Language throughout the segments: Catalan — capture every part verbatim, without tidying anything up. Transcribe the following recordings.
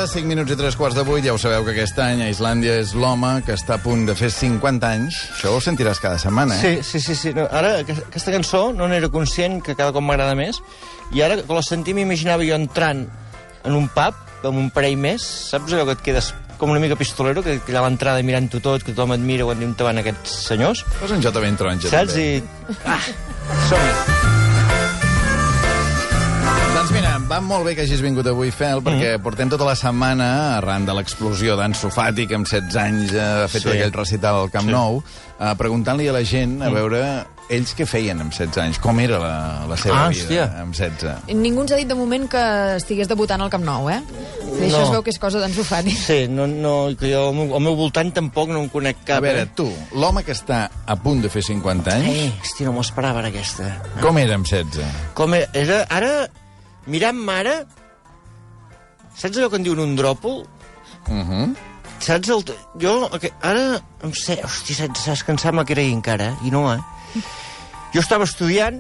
cinc minuts i tres quarts de vuit. Ja ho sabeu que aquest any a Islàndia és l'home que està a punt de fer cinquanta anys. Això ho sentiràs cada setmana, eh? Sí, sí, sí. sí. No, ara, aquesta cançó no n'era conscient, que cada cop m'agrada més, i ara, quan la sentim, m'imaginava jo entrant en un pub, amb un parell més, saps allò que et quedes com una mica pistolero, que, que allà a l'entrada mirant-ho tot, que tothom admira quan diu on van aquests senyors. Posa un jota ben taronja, saps? també. I... Ah, som-hi. Doncs mira, va molt bé que hagis vingut avui, Fel, perquè mm. portem tota la setmana, arran de l'explosió d'Ansu Fati, que amb setze anys ha fet sí. aquell recital al Camp sí. Nou, uh, preguntant-li a la gent a veure ells què feien amb setze anys, com era la, la seva ah, vida hòstia. amb setze. Ningú ens ha dit de moment que estigués debutant al Camp Nou, eh? I això no. es veu que és cosa d'Ansu Fati. Sí, no, no, que jo al meu, al meu voltant tampoc no en conec cap. A veure, eh? tu, l'home que està a punt de fer cinquanta anys... Eh, hòstia, no m'ho esperava, ara, aquesta. Com era amb setze? Com era? era ara... Mirant-me ara, saps allò que en diuen un dròpol? Uh -huh. Saps el... Jo, ara, em sé... Hòstia, saps, saps que em sembla que era ahir encara, i no, eh? Jo estava estudiant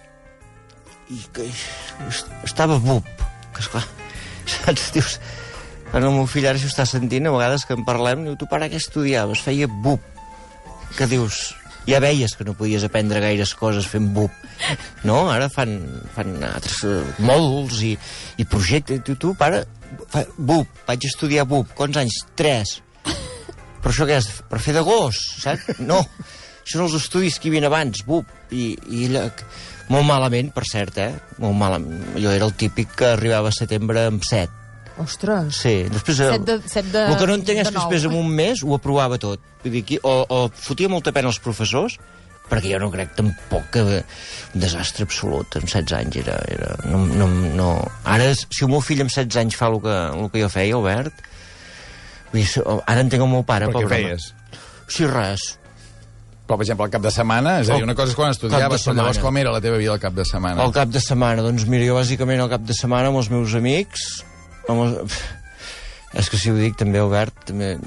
i que, estava bub, que esclar, saps? Dius, quan el meu fill ara s'ho està sentint, a vegades que en parlem, diu, tu pare, què estudiaves? Feia bub. Que dius... Ja veies que no podies aprendre gaires coses fent bub, no? Ara fan, fan altres uh, mòduls i, i projectes. Tu, tu, pare, fa, bub, vaig estudiar bub. Quants anys? Tres. Però això què és? Per fer de gos, saps? No. Això són els estudis que hi havia abans, bub. I, i ella, molt malament, per cert, eh? Molt malament. Jo era el típic que arribava a setembre amb set. Ostres. Sí, després... Set de, set de, el que no entenc és de que després, en un mes, ho aprovava tot. Vull dir, aquí, o, o fotia molta pena als professors, perquè jo no crec tampoc que... Un desastre absolut, amb setze anys era... era no, no, no. Ara, si el meu fill amb setze anys fa el que, el que jo feia, Albert... Vull dir, ara entenc el meu pare, però pobre. Què feies? Sí, res. Però, per exemple, el cap de setmana, és a dir, una cosa és quan estudiaves, però llavors com era la teva vida al cap de setmana? El cap de setmana, doncs mira, jo bàsicament al cap de setmana amb els meus amics... Amb els... És que si ho dic també, Albert, també...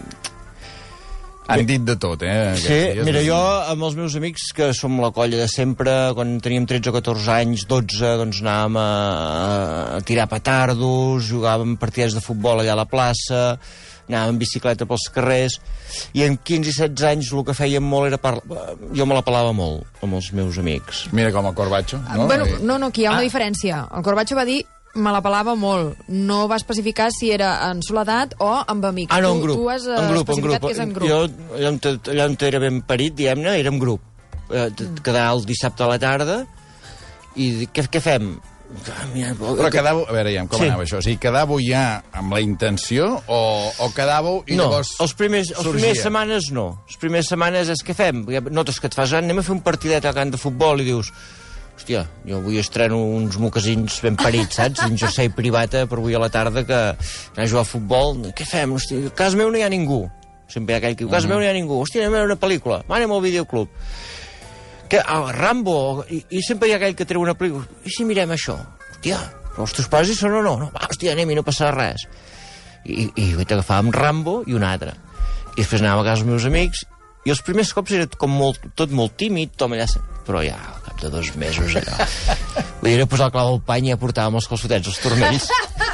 Han dit de tot, eh? Sí, mira, jo amb els meus amics, que som la colla de sempre, quan teníem tretze o catorze anys, dotze, doncs anàvem a, a tirar petardos, jugàvem partidets de futbol allà a la plaça, anàvem en bicicleta pels carrers, i en quinze i setze anys el que fèiem molt era... Par... Jo me la pelava molt amb els meus amics. Mira com el Corbacho, no? Bueno, no, no, aquí hi ha una Ah. diferència. El Corbacho va dir me la pelava molt. No va especificar si era en soledat o amb amics. Ah, no, en tu, grup. Tu has en grup, en grup. que és en grup. Jo, allà on, allà on era ben parit, diguem-ne, era en grup. Eh, quedar el dissabte a la tarda i què, què fem? Mira, Però quedàveu... A veure, ja, com Sí. anava això? O sigui, quedàveu ja amb la intenció o, o quedàveu i no, llavors els primers, els sorgia? primeres setmanes no. Les primeres setmanes és què fem? Notes que et fas, anem a fer un partidet al camp de futbol i dius... Hòstia, jo avui estreno uns mocasins ben parits, saps? Un jersei privata per avui a la tarda que anar a jugar a futbol. Què fem? Hòstia, a casa meu no hi ha ningú. Sempre hi ha aquell que diu, a casa meu no hi ha ningú. Hòstia, anem a veure una pel·lícula. Va, anem al videoclub. Que, ah, Rambo. I, I sempre hi ha aquell que treu una pel·lícula. I si mirem això? Hòstia, però els teus pares hi són o no? No, va, hòstia, anem i no passarà res. I, i vaig agafar amb Rambo i un altre. I després anàvem a casa dels meus amics i els primers cops era com molt, tot molt tímid, tot allà... Però ja, al cap de dos mesos, allò... Vull dir, era posar el clau al pany i ja portàvem els calçotets als turmells.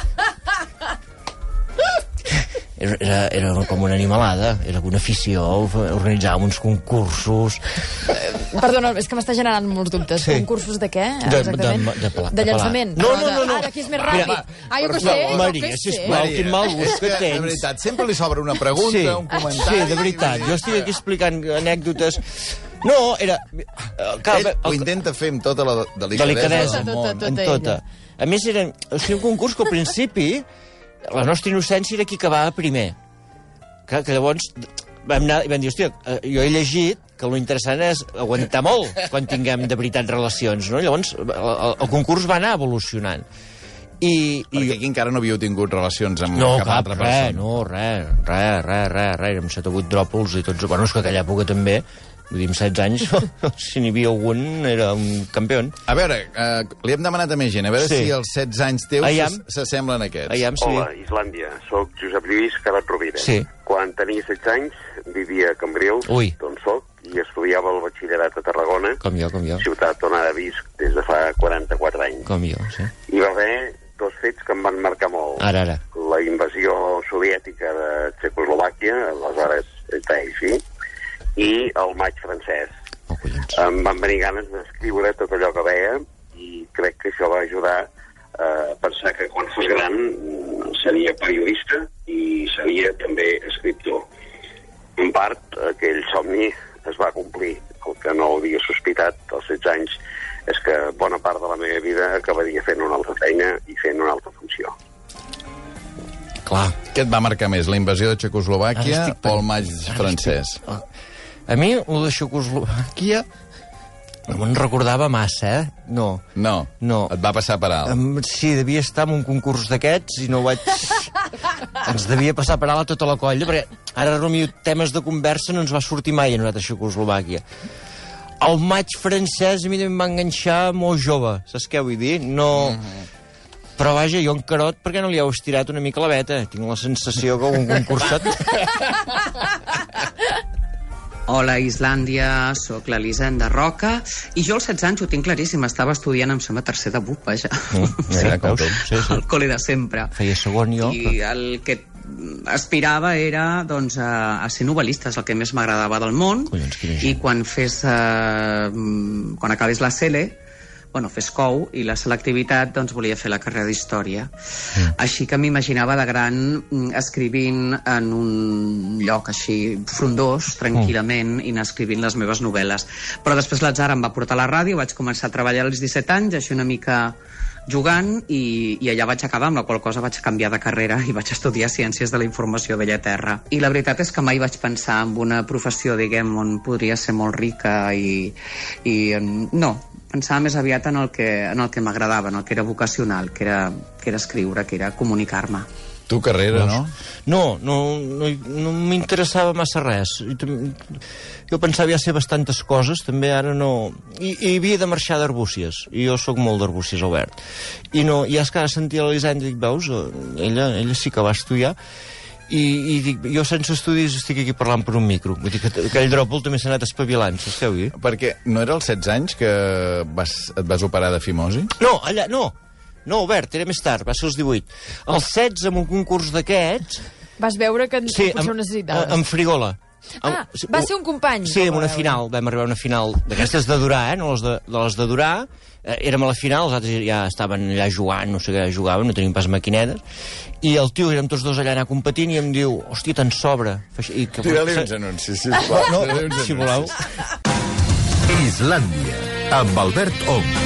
Era, era, era com una animalada, era una afició, organitzàvem uns concursos... Perdona, és que m'està generant molts dubtes. Sí. Concursos de què, De- exactament? de- de pla- de de llançament? No, Però no, no, de- no. Ara, qui és més ràpid? Mira, ah, jo per què sé, favor. jo Maria, què sé. sisplau, quin mal gust és que que, tens. de veritat, sempre li sobra una pregunta, Sí, un comentari... sí, de veritat. Jo estic aquí explicant anècdotes... No, era... Cal, Ell ho intenta fer amb tota la delicadesa, delicadesa del Tota, món. tota, en ella. tota. A més, era, o sigui, un concurs que al principi la nostra innocència era qui acabava primer. Que, que llavors vam anar i vam dir, hòstia, eh, jo he llegit que lo interessant és aguantar molt quan tinguem de veritat relacions, no? Llavors el, el, el concurs va anar evolucionant. I, Perquè i aquí encara no havíeu tingut relacions amb no, cap, cap, altra res, persona. no, res, res, res, res, res, érem set o vuit dròpols i tots... Bueno, és que aquella època també, vull dir, amb setze anys, si n'hi havia algun, era un campió. A veure, eh, li hem demanat a més gent, a veure Sí. si els setze anys teus Aiam. s'assemblen a aquests. Aviam, sí. Hola, Islàndia. Soc Josep Lluís Carat Rovira. Sí. Quan tenia setze anys vivia a Cambrils, Ui. d'on soc, i estudiava el batxillerat a Tarragona, Com jo, com jo. ciutat on ara visc des de fa quaranta-quatre anys. Com jo, sí. Hi va haver dos fets que em van marcar molt. Ara, ara. la invasió soviètica de Txecoslovàquia, aleshores Taifi, i el maig francès. Oh, em van venir ganes d'escriure tot allò que veia i crec que això va ajudar a pensar que quan fos gran seria periodista i seria també escriptor. En part, aquell somni es va complir. El que no havia sospitat als setze anys és que bona part de la meva vida acabaria fent una altra feina i fent una altra funció. Clar. Què et va marcar més, la invasió de Txecoslovàquia estic... o el maig francès? Estic... A mi, el de Txecoslovàquia no me'n recordava massa, eh? No. No? No. Et va passar per alt? Um, sí, devia estar en un concurs d'aquests i no vaig... Ens devia passar per alt a tota la colla, perquè ara, Romeu, temes de conversa no ens va sortir mai a nosaltres a Txecoslovàquia. El maig francès a mi em va enganxar molt jove, saps què vull dir? No... Mm-hmm. Però vaja, jo encarot perquè no li heu estirat una mica la veta. Tinc la sensació que un concursat... Hola, Islàndia, sóc l'Elisenda Roca, i jo als setze anys ho tinc claríssim, estava estudiant, em sembla, tercer de B U P, vaja. Mm, sí, veus? Sí, sí. El col·le de sempre. Feia segon jo. I el que aspirava era, doncs, a, a ser novel·lista, és el que més m'agradava del món. Collons, quina I gent. quan fes... Eh, quan acabés la C E L E, bueno, fes C O U i la selectivitat, doncs volia fer la carrera d'Història. Mm. Així que m'imaginava de gran escrivint en un lloc així frondós, tranquil·lament, mm. i anar escrivint les meves novel·les. Però després l'atzar em va portar a la ràdio, vaig començar a treballar als disset anys, així una mica jugant, i, i allà vaig acabar, amb la qual cosa vaig canviar de carrera i vaig estudiar Ciències de la Informació a Bellaterra. I la veritat és que mai vaig pensar en una professió, diguem, on podria ser molt rica i... i no, pensava més aviat en el que, en el que m'agradava, en el que era vocacional, que era, que era escriure, que era comunicar-me. Tu carrera, no? No, no, no, no m'interessava massa res. Jo pensava ja ser bastantes coses, també ara no... I, i havia de marxar d'Arbúcies, i jo sóc molt d'Arbúcies, Albert. I, no, i és que ara sentia l'Elisenda i dic, veus, ella, ella sí que va estudiar, i, i dic, jo sense estudis estic aquí parlant per un micro. Vull dir que aquell dròpol també s'ha anat espavilant, saps què vull dir? Perquè no era als setze anys que vas, et vas operar de fimosi? No, allà, no. No, Albert, era més tard, va ser als divuit. Als setze, en un concurs d'aquests... Vas veure que sí, potser ho amb, necessitaves. amb Frigola. Ah, amb, va ser un company. Sí, en una final, vam arribar a una final d'aquestes de durar, eh, no les de, de les de durar. Eh, érem a la final, els altres ja estaven allà jugant, no sé què jugaven, no teníem pas maquinetes, i el tio, érem tots dos allà anar competint, i em diu, hòstia, te'n sobra. I que, Tira-li uns anuncis, sisplau. No, uns si voleu. Islàndia, amb Albert Ong.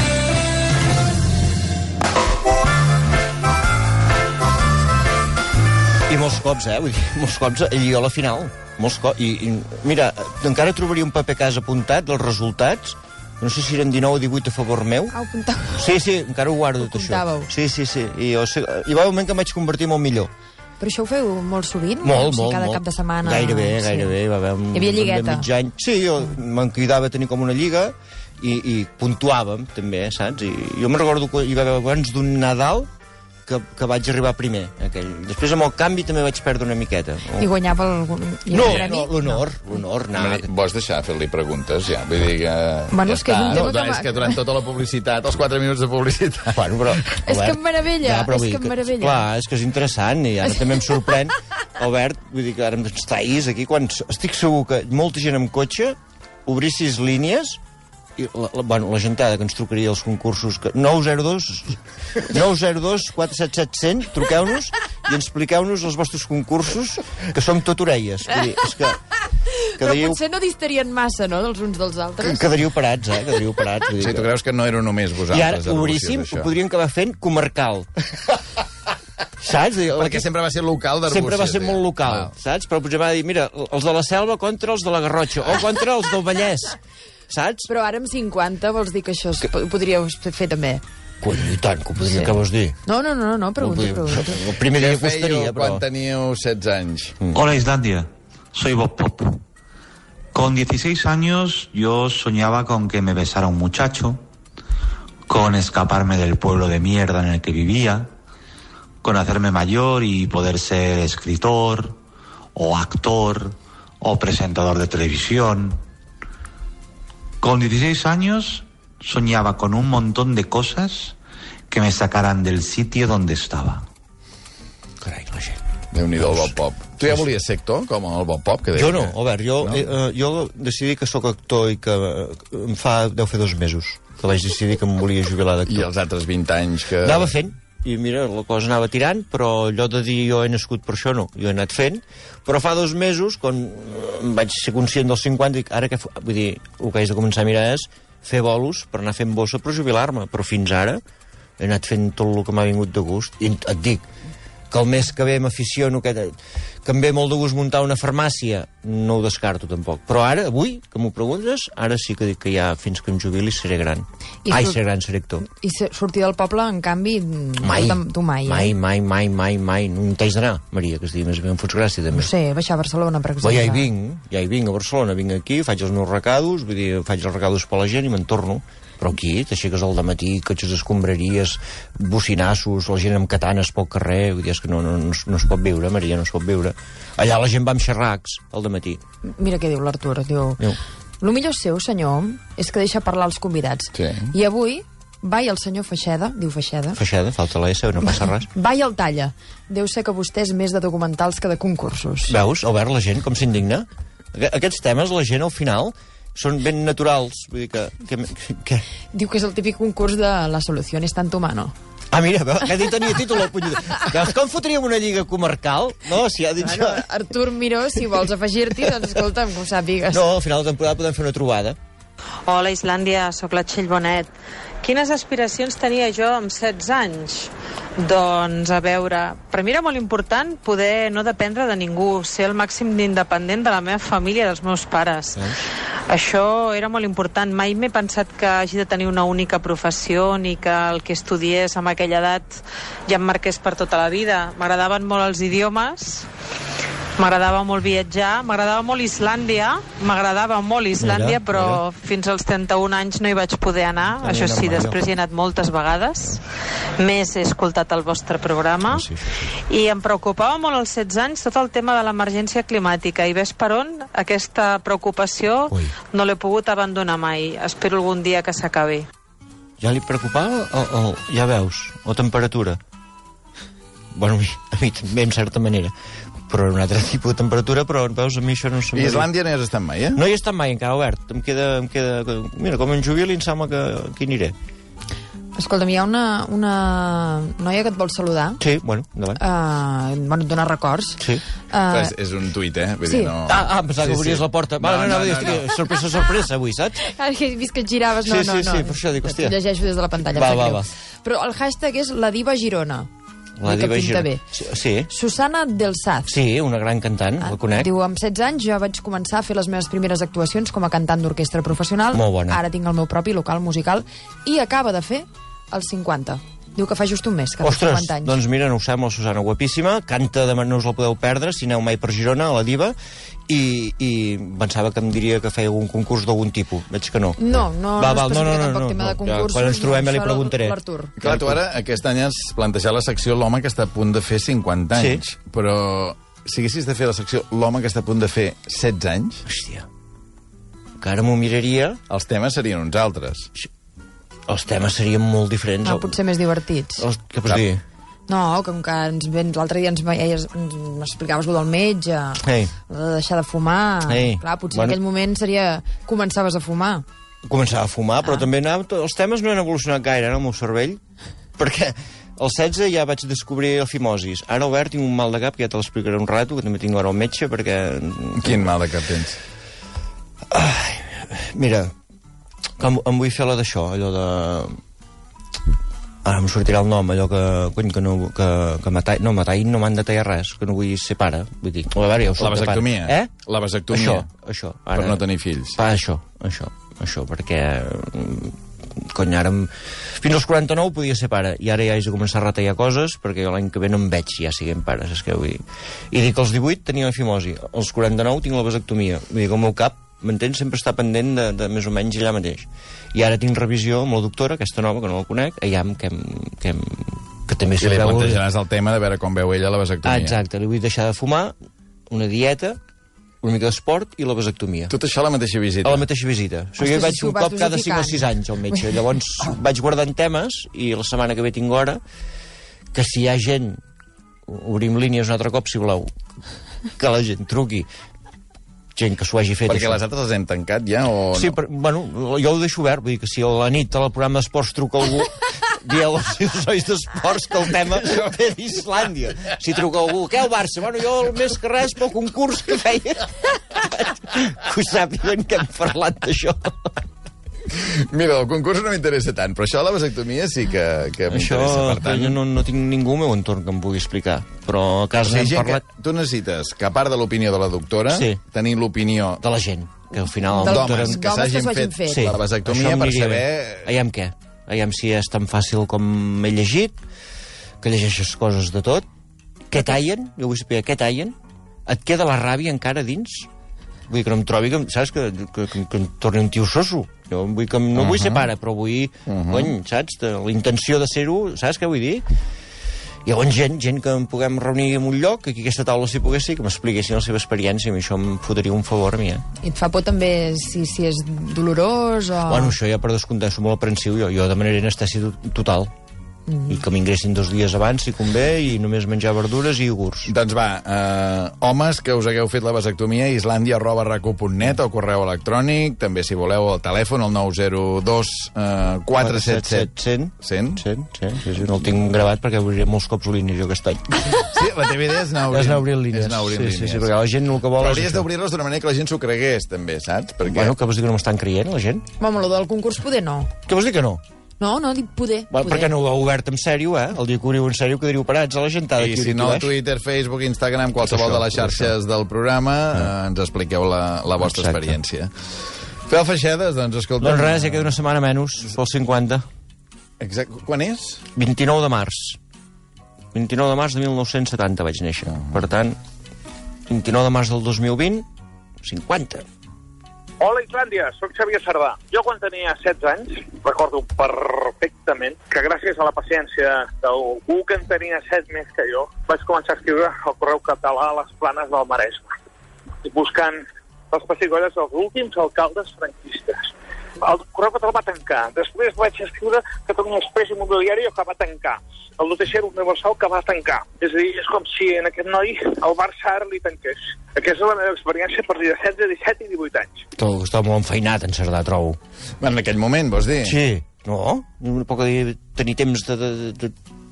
I molts cops, eh? Vull dir, molts cops, ell i jo a la final. Molts cops. I, i, mira, encara trobaria un paper que has apuntat dels resultats. No sé si eren dinou o divuit a favor meu. Ah, ho apuntàveu. Sí, sí, encara ho guardo, Ho tot això. apuntàveu. Sí, sí, sí. I, jo, sé, hi va un moment que em vaig convertir molt millor. Però això ho feu molt sovint? Molt, O sigui, molt, cada molt. cap de setmana? Gairebé, Sí. gairebé. Hi va haver un, Hi havia lligueta. un mig any. Sí, jo me'n cuidava tenir com una lliga i, i puntuàvem, també, saps? I jo me'n recordo que hi va haver abans d'un Nadal que, que vaig arribar primer. Aquell. Després, amb el canvi, també vaig perdre una miqueta. Oh. I guanyava algun... Hi No, havia no, premi? l'honor, l'honor, anar... Vols deixar de fer-li preguntes, ja? Vull dir que... Bueno, ja és que és un està. tema no, que és va- que durant tota la publicitat, els quatre minuts de publicitat... Bueno, però, És que em meravella, però és vull que dir em meravella. Clar, és que és interessant, i ara també em sorprèn, Albert, vull dir que ara ens traïs aquí, quan estic segur que molta gent amb cotxe obrissis línies, i la, la, bueno, la gentada que ens trucaria als concursos, que nou zero dos nou zero dos quatre set set zero zero, truqueu-nos i expliqueu-nos els vostres concursos, que som tot orelles. Vull dir, és que... Però quedaríeu, potser no distarien massa, no?, dels uns dels altres. quedaríeu parats, eh? Quedaríeu parats. Vull dir Sí, tu que... creus que no era només I vosaltres? ara, d'Arbúcies, obríssim, això? ho podríem acabar fent comarcal. Saps? Perquè sempre va ser local d'Arbúcies. Sempre va ser eh? molt local, Ah. saps? Però potser va dir, mira, els de la Selva contra els de la Garrotxa, o contra els del Vallès, saps? Però ara amb cinquanta vols dir que això es, ho podríeu fer també? Cony, i tant, que ho podria, Sí. què vols dir? No, no, no, no, pregunto, pregunto. El primer Què dia costaria, fèieu però... quan teníeu setze anys? Hola Islandia, soy Bob Pop. Con dieciséis años yo soñaba con que me besara un muchacho, con escaparme del pueblo de mierda en el que vivía, con hacerme mayor y poder ser escritor, o actor, o presentador de televisión. Con dieciséis años soñaba con un montón de cosas que me sacaran del sitio donde estaba. Carai, la gent. Déu-n'hi-do el Bob Pop. Tu ja volies ser actor, com el Bob Pop? Que Jo no, que... Albert, jo, No? eh, eh, jo decidí que sóc actor i que eh, em fa, deu fer dos mesos que vaig decidir que em volia jubilar d'actor. I els altres vint anys que... Anava fent, i mira, la cosa anava tirant, però allò de dir jo he nascut per això no, jo he anat fent, però fa dos mesos, quan em vaig ser conscient dels cinquanta, dic, ara que... F... Vull dir, el que haig de començar a mirar és fer bolos per anar fent bossa per jubilar-me, però fins ara he anat fent tot el que m'ha vingut de gust, i et dic que el mes que ve m'aficiono, que, que em ve molt de gust muntar una farmàcia, no ho descarto tampoc. Però ara, avui, que m'ho preguntes, ara sí que dic que ja fins que em jubili seré gran. I Ai, surt- seré gran, seré actor. I se- sortir del poble, en canvi, Mai, tu, tu mai, mai, eh? mai, mai, mai, mai. No t'haig d'anar, Maria, que es digui més bé, em fots gràcia, també. No sé, baixar a Barcelona, per exemple. Però ja hi vinc, ja hi vinc a Barcelona, vinc aquí, faig els meus recados, vull dir, faig els recados per la gent i me'n torno. Però aquí t'aixeques al dematí, cotxes d'escombraries, bocinassos, la gent amb katanes pel carrer, vull dir, és que no, no, no, es- no es pot viure, Maria, no es pot viure. Allà la gent va amb xerracs al dematí. Mira què diu l'Artur, diu... Diu. Lo millor seu, senyor, és que deixa parlar els convidats. Sí. I avui, va i el senyor Feixeda, diu Feixeda, Feixeda, falta la S, no passa res. va i el talla. Deu ser que vostè és més de documentals que de concursos. Veus, Albert, la gent com s'indigna? Aqu- Aquests temes, la gent, al final, són ben naturals. Vull dir que... que, que... Diu que és el típic concurs de la solució està en tu mano. Ah, mira, veu, que dit tenia títol al punyet. Veus com fotríem una lliga comarcal? No, si ha dit Bueno, això... Artur Miró, si vols afegir-t'hi, doncs escolta'm, que ho sàpigues. No, al final de temporada podem fer una trobada. Hola, Islàndia, sóc la Txell Bonet. Quines aspiracions tenia jo amb setze anys? Doncs, a veure, per mi era molt important poder no dependre de ningú, ser el màxim d'independent de la meva família, dels meus pares. Això era molt important. Mai m'he pensat que hagi de tenir una única professió ni que el que estudiés amb aquella edat ja em marqués per tota la vida. M'agradaven molt els idiomes, m'agradava molt viatjar, m'agradava molt Islàndia, m'agradava molt Islàndia, Mira, però mira. fins als trenta-un anys no hi vaig poder anar. Ah, Això sí, normal, després jo. hi he anat moltes vegades. Més he escoltat el vostre programa. Ah, sí, sí, I em preocupava molt als setze anys tot el tema de l'emergència climàtica. I ves per on aquesta preocupació Ui. no l'he pogut abandonar mai. Espero algun dia que s'acabi. Ja li preocupava, el, el, ja veus, la temperatura. Bueno, a mi, a mi també, en certa manera. Però un altre tipus de temperatura, però veus, a mi això no se'm I va dir. Islàndia no hi has estat mai, eh? No hi he estat mai encara, Albert. Em queda... Em queda mira, com en jubili, em sembla que aquí aniré. Escolta'm, hi ha una, una noia que et vol saludar. Sí, bueno, endavant. Uh, bueno, et dona records. Sí. Però Uh, és, és un tuit, eh? Vull sí. dir, no... Ah, ah, em pensava que obries la porta. Vale, no, no, no, no, no. Sorpresa, sorpresa, avui, saps? Ara que he vist que et giraves, no, Sí, no, sí, no. sí, per això dic, hòstia. Et llegeixo des de la pantalla. Va, em sap va, greu. va. Però el hashtag és la diva Girona. La que diva pinta Girona. bé. Sí, sí, Susana Del Saz. sí, una gran cantant, la conec. Diu, amb setze anys jo vaig començar a fer les meves primeres actuacions com a cantant d'orquestra professional. Molt bona. Ara tinc el meu propi local musical i acaba de fer els cinquanta. Diu que fa just un mes, que fa Ostres, cinquanta anys. doncs mira, no ho sembla, Susana, guapíssima, canta, de no us la podeu perdre, si aneu mai per Girona, a la diva, i, i pensava que em diria que feia algun concurs d'algun tipus, veig que no. No, no, Va, no va, especifica no, no, no, tampoc no, tema no, de concursos. ja, quan ens trobem no, ja li això preguntaré. l'Artur. Clar, tu ara, aquest any has plantejat la secció L'home que està a punt de fer cinquanta Sí. anys, però si haguessis de fer la secció L'home que està a punt de fer setze anys, Hòstia, que ara m'ho miraria, els temes serien uns altres. els temes serien molt diferents. Ah, potser més divertits. Els, què pots Clar. dir? No, com que ens vens l'altre dia ens, veies, ens explicaves lo del metge, Ei. de deixar de fumar. Ei. Clar, potser Bueno. en aquell moment seria... Començaves a fumar. Començava a fumar, però Ah. també anava, els temes no han evolucionat gaire en el meu cervell, perquè als setze ja vaig descobrir el fimosis. Ara, Albert, tinc un mal de cap, que ja te l'explicaré un rato, que també tinc ara al metge, perquè... Quin mal de cap tens? Mira, que em, em vull fer la d'això, allò de... Ara em sortirà el nom, allò que... Cony, que no... Que, que matar, no, matar no m'han de tallar res, que no vull ser pare. Vull dir, a veure, ja ho soc La de pare. vasectomia? Eh? La vasectomia. Això, això. Per no tenir fills. Pa, això, això, això, perquè... mm, Cony, ara... Em... Fins als quaranta-nou podia ser pare, i ara ja haig de començar a retallar coses, perquè jo l'any que ve no em veig ja siguent pare, saps què vull dir? I dic que als divuit tenia la fimosi, als quaranta-nou tinc la vasectomia. Vull dir que el meu cap, m'entens, sempre està pendent de, de més o menys allà mateix. I ara tinc revisió amb la doctora, aquesta nova, que no la conec, aviam que, em, que, em, que també I se li veu... plantejaràs el tema de veure com veu ella la Ah, vasectomia. exacte, li vull deixar de fumar, una dieta, una mica d'esport i la vasectomia. Tot això a la mateixa visita. A la mateixa visita. O sigui, Ostres, vaig si ho un vas cop cada cinc o dosificant. sis anys al metge. Llavors vaig guardant temes i la setmana que ve tinc hora que si hi ha gent obrim línies un altre cop, si voleu, que la gent truqui. Gent que s'ho hagi fet. Perquè això. les altres les hem tancat ja, o Sí, no? però, bueno, jo ho deixo obert, vull dir que si a la nit al programa d'esports truca algú, dieu als seus nois d'esports que el tema ve d'Islàndia. Si truca algú, què el Barça? Bueno, jo el més que res pel concurs que feia. Que ho sàpiguen que hem parlat d'això. Mira, el concurs no m'interessa tant, però això de la vasectomia sí que, que Això, m'interessa. Per tant, jo no, no tinc ningú al meu entorn que em pugui explicar. Però a o casa sigui, n'hem gent parlat que, tu necessites que, a part de l'opinió de la doctora, Sí. tenir l'opinió de la gent, que al final... Del- el doctor d'homes em- que d'homes que s'hagin s'ho hagin fet, fet. sí, la vasectomia això em per aniria saber... bé. Aviam què? Aviam si és tan fàcil com he llegit, que llegeixes coses de tot. Què tallen? Jo vull saber què tallen. Et queda la ràbia encara dins? Vull dir que no em trobi, que, saps, que, que, que, que em torni un tio soso. Jo vull que, no uh -huh. vull ser pare, però vull, uh -huh. cony, saps, de, la intenció de ser-ho, saps què vull dir? I llavors gent, gent que em puguem reunir en un lloc, que aquí a aquesta taula si poguessi, que m'expliquessin la seva experiència, i això em fotria un favor a mi, eh? I et fa por també si, si és dolorós o... Bueno, això ja per descomptar, soc molt aprensiu, jo, jo demanaré anestèsia to- total. Mm. I que m'ingressin dos dies abans, si convé, i només menjar verdures i iogurts. Doncs va, eh, homes que us hagueu fet la vasectomia, islàndia arroba racu punt net, o correu electrònic, també si voleu el telèfon, el nou zero dos quatre set set cent. cent. cent, sí, sí, sí, no el tinc gravat perquè obriré molts cops línies jo aquest any. Sí, la teva idea és anar obrint, És anar obrint línies. és anar obrint sí, línies. sí, sí, perquè la gent el que vol Però és hauries això. d'obrir-les d'una manera que la gent s'ho cregués, també, saps? Perquè... Bueno, que vols dir que no m'estan creient, la gent? Home, lo del concurs poder no. Què vols dir que no? No, no, dic poder. Bueno, poder. perquè no ho heu obert en sèrio, eh? El dia que ho obrim en sèrio quedaríeu parats a la gentada. I si no, Twitter, Facebook, Instagram, qualsevol Això, de les xarxes del programa, eh, ens expliqueu la, la vostra Exacte. experiència. Feu feixedes, doncs, escolta... Doncs res, ja queda una setmana menys, pel cinquanta. Exacte. Quan és? vint-i-nou de març. vint-i-nou de març de mil nou-cents setanta vaig néixer. Per tant, vint-i-nou de març del dos mil vint, cinquanta. Hola, Islàndia, sóc Xavier Sardà. Jo, quan tenia setze anys, recordo perfectament que gràcies a la paciència d'algú que en tenia set més que jo, vaig començar a escriure el correu català a les planes del Maresme, buscant les pessigolles dels últims alcaldes franquistes. El correu català va tancar. Després vaig escriure Catalunya Express Immobiliari, que va tancar. El Noticiero Universal, que va tancar. És a dir, és com si en aquest noi el Barça ara li tanqués. Aquesta és la meva experiència a partir de setze, disset i divuit anys. Tot està molt enfeinat, en Cerdà, trobo. En aquell moment, vols dir? Sí. No? No puc dir, tenir temps de, de, de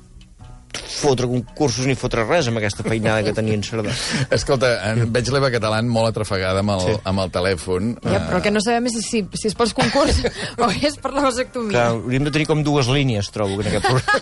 fotre concursos ni fotre res amb aquesta feinada que tenia en Cerdà. Escolta, en veig l'Eva Catalán molt atrafegada amb el, Sí. amb el telèfon. Ja, però el que no sabem és si, si és pels concurs o és per la vasectomia. Clar, hauríem de tenir com dues línies, trobo, en aquest programa.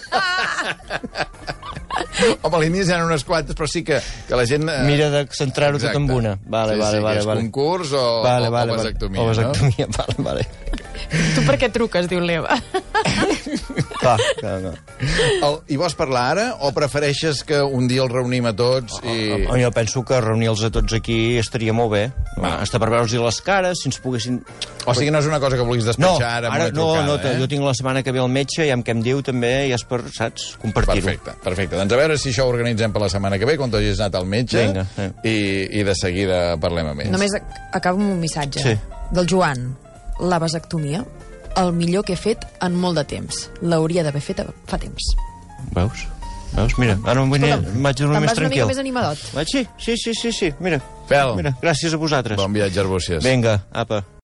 Home, línies hi ha unes quantes, però sí que, que la gent... eh, Mira de centrar-ho tot exacte. en una. Vale, sí, vale, sí, vale. que és vale. concurs o, vale, o, vale, o vasectomia, vale. O vasectomia, vale, vale. Tu per què truques, diu l'Eva? Clar, clar, clar. El, I vols parlar ara o prefereixes que un dia els reunim a tots i... Oh, jo penso que reunir-los a tots aquí estaria molt bé. Va. Hasta per veure-los les cares, si ens poguessin... O sigui, no és una cosa que vulguis No, despatxar ara amb ara, una no, trucada, no, eh? jo tinc la setmana que ve al metge, ja amb què em diu també, ja és per, saps, compartir-ho. Perfecte, perfecte. Doncs a veure si això ho organitzem per la setmana que ve, quan tu hagis anat al metge. Vinga, eh. i, i de seguida parlem amb ells. Només ac- acabo amb un missatge. Sí. Del Joan. La vasectomia, el millor que he fet en molt de temps. L'hauria d'haver fet fa temps. Veus? Veus? Mira, ara em vull anar, Escolta'm, vaig dormir te'n més vas una mica tranquil. més animadot. Vaig, sí, sí, sí, sí, sí, mira. Fel. Mira, gràcies a vosaltres. Bon viatge, Arbúcies. Vinga, apa.